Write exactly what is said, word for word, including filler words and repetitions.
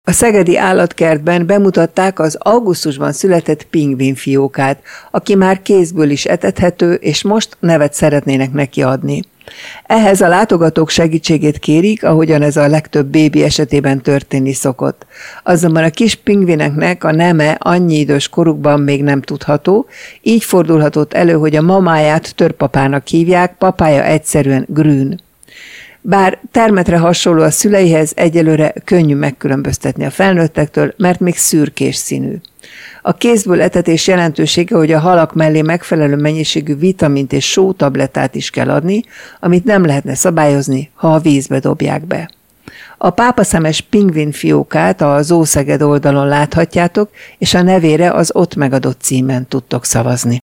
A szegedi állatkertben bemutatták az augusztusban született pingvinfiókát, aki már kézből is etethető, és most nevet szeretnének neki adni. Ehhez a látogatók segítségét kérik, ahogyan ez a legtöbb bébi esetében történni szokott. Azonban a kis pingvineknek a neme annyi idős korukban még nem tudható, így fordulhatott elő, hogy a mamáját törpapának hívják, papája egyszerűen Grün. Bár termetre hasonló a szüleihez, egyelőre könnyű megkülönböztetni a felnőttektől, mert még szürkés színű. A kézből etetés jelentősége, hogy a halak mellé megfelelő mennyiségű vitamint és sótablettát is kell adni, amit nem lehetne szabályozni, ha a vízbe dobják be. A pápaszemes pingvinfiókát a Zoo Szeged oldalon láthatjátok, és a nevére az ott megadott címen tudtok szavazni.